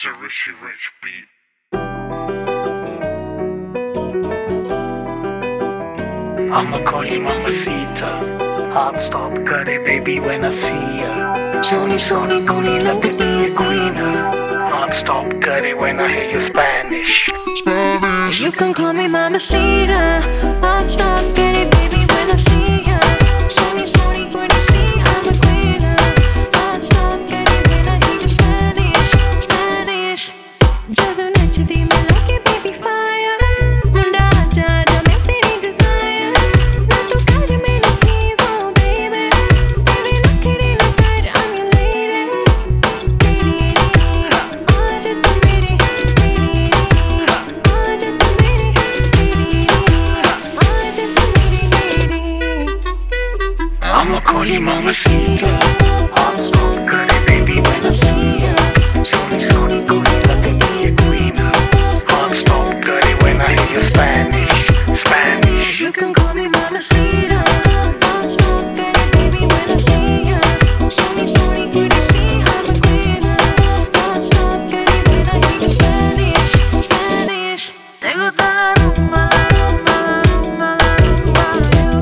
It's a Richie Rich beat. I'ma call you mamacita. Heart stop करे baby when I see ya. Soni Soni गोरी लगती है कोई ना. Heart stop करे when I hear your Spanish. You can call me mamacita. Heart stop getting baby when I see ya. Sorry, sorry, good to see I'm a queen. Heart stop getting when I hear your Spanish, Spanish. Jadoo nachdi main lage baby fire. Munda aja aja main teri desire. Na tu kar mera cheez oh baby. Baby nakhre na kar I'm your lady. Teri aaj tu meri aaj tu meri aaj tu meri lady. I'ma call you mamacita. Heart stop करे baby when I see ya. Soni Soni गोरी लगती है कोई ना. Heart stop करे when I hear your Spanish, Spanish. You can call me mamacita. Heart stop getting baby when I see ya. Sorry, sorry, good to see I'm a queen. Heart stop getting when I hear your Spanish, Spanish. Te gusta la rumba, la rumba, la rumba, la rumba, you.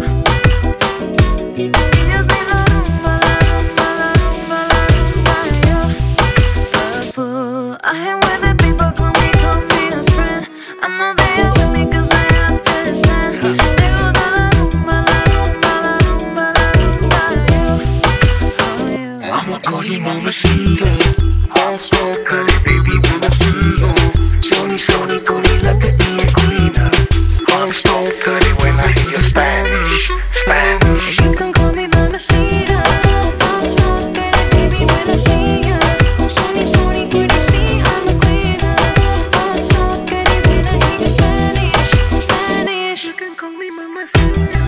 Ellos ni la rumba, la rumba, la rumba, la rumba, you. A fool, I hang with the people, call me a friend. I know they are with me 'cause I understand. Te gusta la rumba, la rumba, la rumba, la rumba, you. Oh, you. I'ma call you mamacita. Heart stop करे baby when I see ya. Soni Soni गोरी लगती है कोई ना. Heart stop करे when I hear your Spanish, Spanish. You can call me mamacita. Heart stop getting baby when I see ya. Sorry, sorry, good to see I'm a queen. Heart stop getting when I hear your Spanish, Spanish. You can call me mamacita.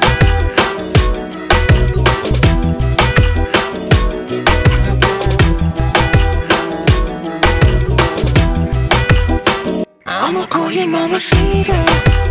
I'ma call you mamacita.